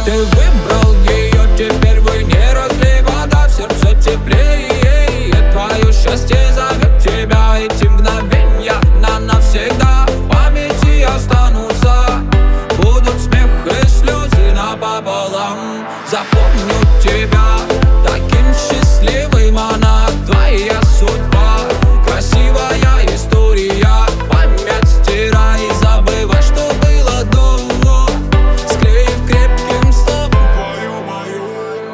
Ты выбрал ее, теперь вы не разлей вода, в сердце теплее. И твое счастье зовет тебя, эти мгновенья навсегда в памяти останутся. Будут смех и слезы напополам. Запомню тебя таким счастливым, она твоя судьба. Красивая история, память стирай, забывай, что было до, склеив крепким словом твою.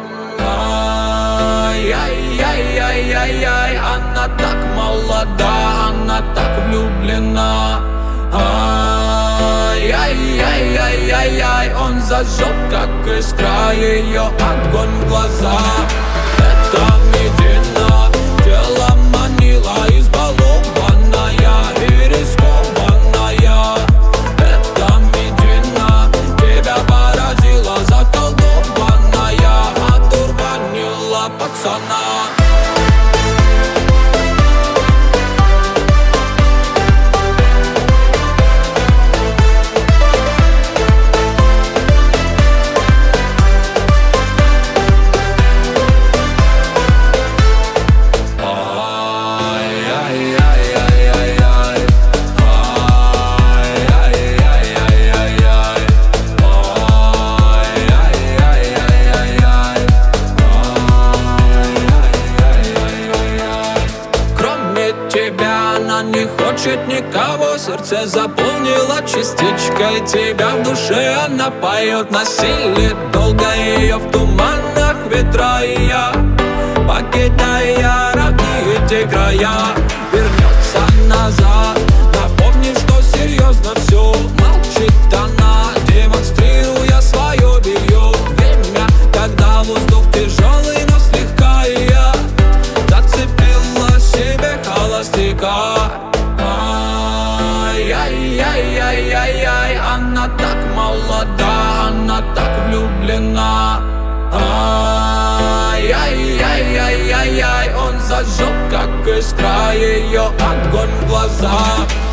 Ай-яй-яй-яй-яй, она так молода, она так влюблена. Ай-яй-яй-яй-яй, он зажег, как искра, ее огонь в глазах. Это Медина, тело манила, избалованная и рискованная. Это Медина, тебя поразила, заколдованная, одурманила пацана. Тебя она не хочет никого, сердце заполнила частичкой тебя. В душе она поет на силе, долго ее в туманах ветра. И я, покидая родные те края, вернется назад, напомнит, что серьезно все. Молчит она, демонстрируя свое белье. Время, когда воздух тяжелый, но слегка. И я зацепила себе холостяка. Ай-яй-яй-яй-яй, она так молода, она так влюблена. Ай-яй-яй-яй-яй, он зажег, как искра, ее огонь в глазах.